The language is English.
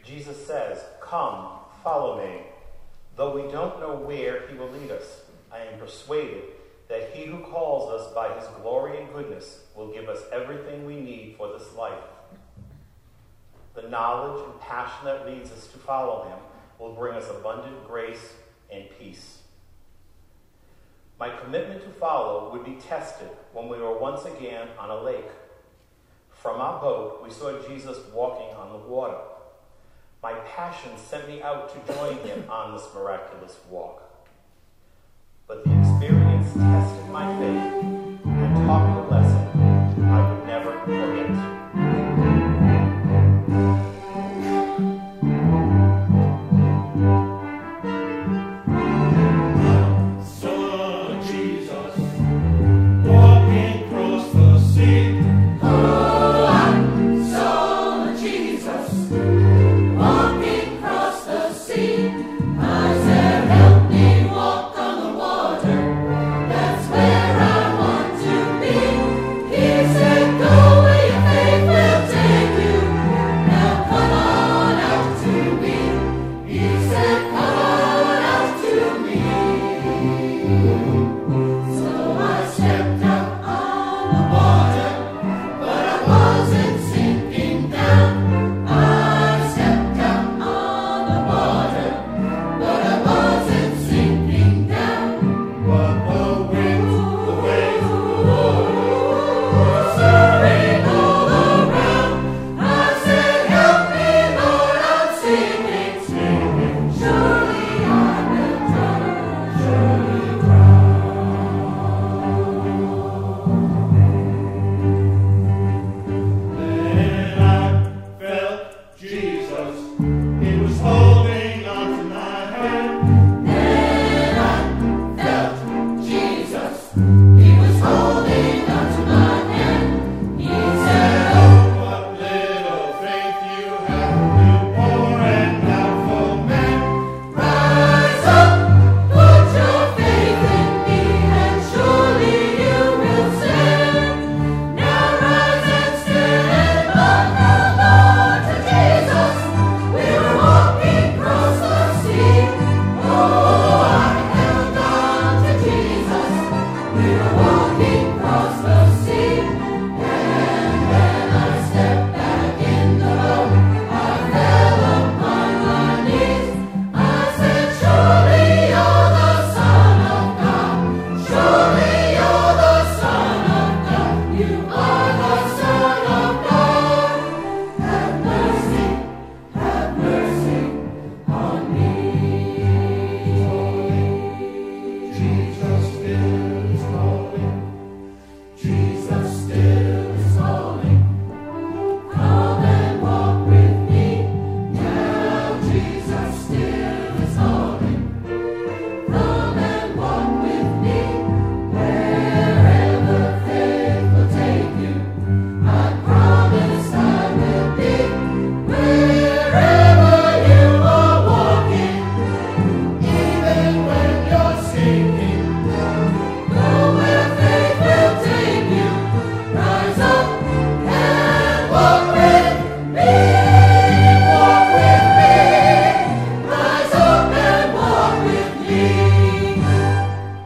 Jesus says, "Come, follow me." Though we don't know where he will lead us, I am persuaded that he who calls us by his glory and goodness will give us everything we need for this life. The knowledge and passion that leads us to follow him will bring us abundant grace and peace. My commitment to follow would be tested when we were once again on a lake. From our boat, we saw Jesus walking on the water. My passion sent me out to join him on this miraculous walk. But the experience tested my faith and taught me